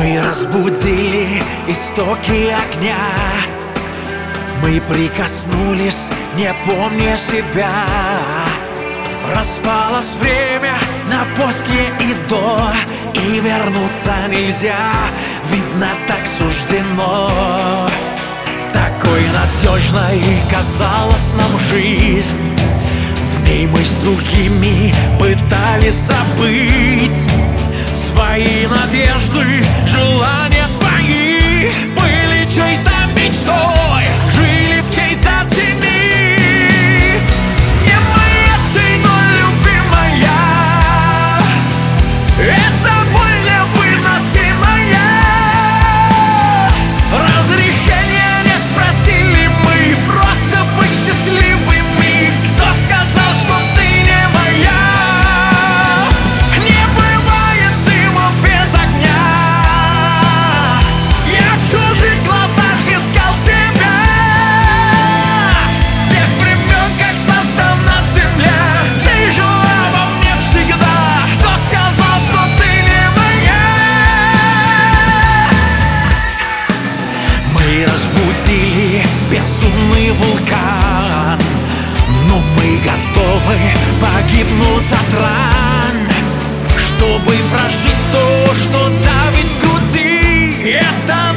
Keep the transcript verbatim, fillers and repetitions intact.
Мы разбудили истоки огня, мы прикоснулись, не помня себя. Распалось время на после и до, и вернуться нельзя, видно, так суждено. Такой надежной казалась нам жизнь, в ней мы с другими пытались забыть свои надежды, желания свои. Были чьей-то мечтой, жили в чьей-то тени. Не моя ты, но любимая, эта боль невыносимая. Разрешения не спросили мы, просто быть счастливыми. Кто сказал, что ты не моя? Не бывает дыма без огня. Я в чужих глазах искал тебя с тех времен, как создана земля. Ты жила во мне всегда. Кто сказал, что ты не моя? Мы разбудили безумный вулкан, но мы готовы погибнуть от ран, чтобы прожить то, что давит в груди. Это